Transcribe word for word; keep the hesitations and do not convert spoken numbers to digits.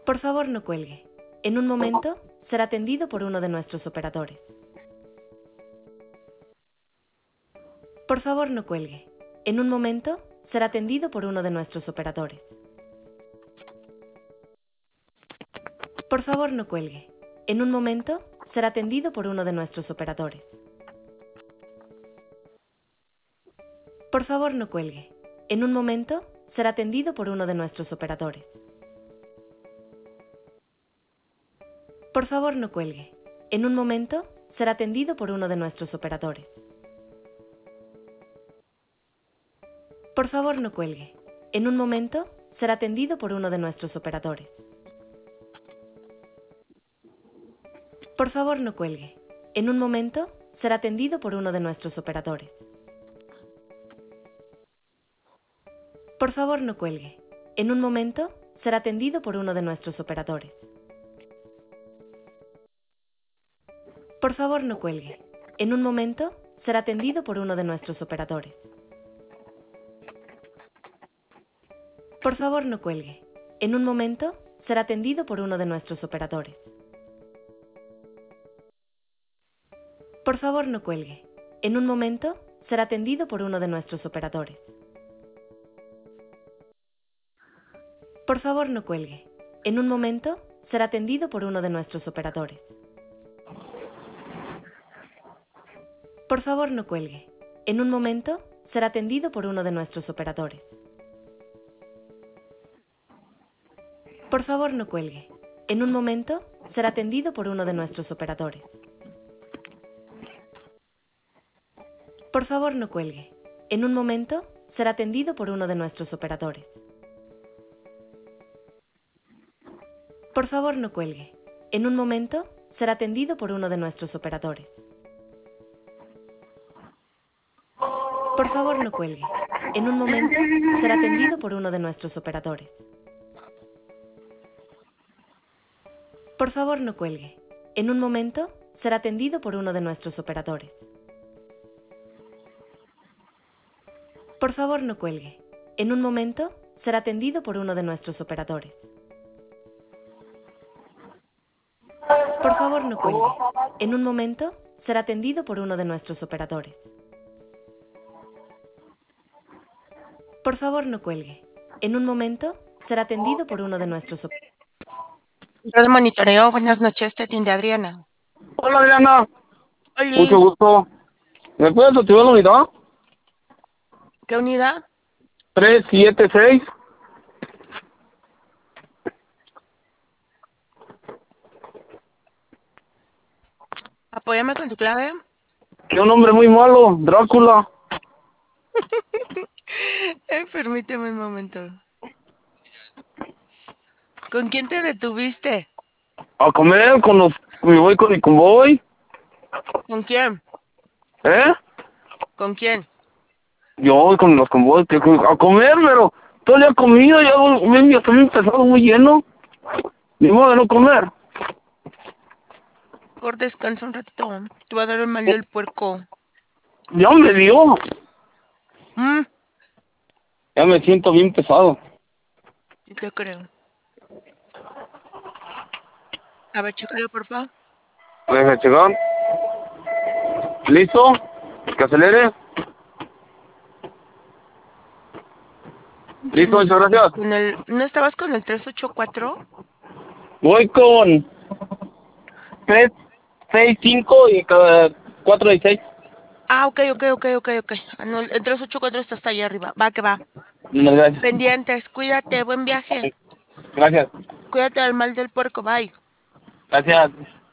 Por favor, no cuelgue. En un momento, será atendido por uno de nuestros operadores. Por favor, no cuelgue. En un momento, será atendido por uno de nuestros operadores. Por favor, no cuelgue. En un momento, será atendido por uno de nuestros operadores. Por favor, no cuelgue. En un momento, será atendido por uno de nuestros operadores. Por favor, no cuelgue. En un momento, será atendido por uno de nuestros operadores. Por favor, no cuelgue. En un momento, será atendido por uno de nuestros operadores. Por favor, no cuelgue. En un momento, será atendido por uno de nuestros operadores. Por favor, no cuelgue. En un momento, será atendido por uno de nuestros operadores. Por favor, no cuelgue. En un momento, será atendido por uno de nuestros operadores. Por favor, no cuelgue. En un momento, será atendido por uno de nuestros operadores. Por favor, no cuelgue. En un momento, será atendido por uno de nuestros operadores. Por favor, no cuelgue. En un momento, será atendido por uno de nuestros operadores. Por favor, no cuelgue. En un momento, será atendido por uno de nuestros operadores. Por favor, no cuelgue. En un momento, será atendido por uno de nuestros operadores. Por favor, no cuelgue. En un momento, será atendido por uno de nuestros operadores. Por favor, no cuelgue. En un momento, será atendido por uno de nuestros operadores. Por favor, no cuelgue. En un momento, será atendido por uno de nuestros operadores. Por favor, no cuelgue. En un momento, será atendido por uno de nuestros operadores. Por favor, no cuelgue. En un momento, será atendido por uno de nuestros operadores. Por favor, no cuelgue. En un momento, será atendido por uno de nuestros operadores. Por favor, no cuelgue. En un momento, será atendido por uno de nuestros operadores. Centro de monitoreo, buenas noches, te atiende Adriana. Hola Adriana, mucho Oli, gusto. ¿Me puedes activar la unidad? ¿qué unidad? tres siete seis. Apóyame con tu clave. Qué un hombre muy malo, Drácula. Eh, permíteme un momento. ¿Con quién te detuviste? A comer con los... Me voy con mi convoy. ¿Con quién? ¿Eh? ¿Con quién? Yo voy con los convoys. que- A comer, pero... Todo el día comido, ya voy- ya estoy muy pesado, muy lleno. Ni modo de no comer. Por descansa un ratito. Te va a dar el mal del puerco. Ya me dio. Mm, Ya me siento bien pesado. sí te creo. A ver, chécalo, porfa. Deja checar. ¿Listo? Que acelere. Listo, muchas gracias. Con el, ¿no estabas con el tres ocho cuatro? Voy con... tres, seis, cinco y cada cuatro y seis. Ah, ok, ok, ok, ok, ok. Ah, no, el tres ocho cuatro está hasta allá arriba. Va, que va. Muchas gracias. Pendientes, cuídate, buen viaje. Gracias. Cuídate del mal del puerco, bye. Gracias.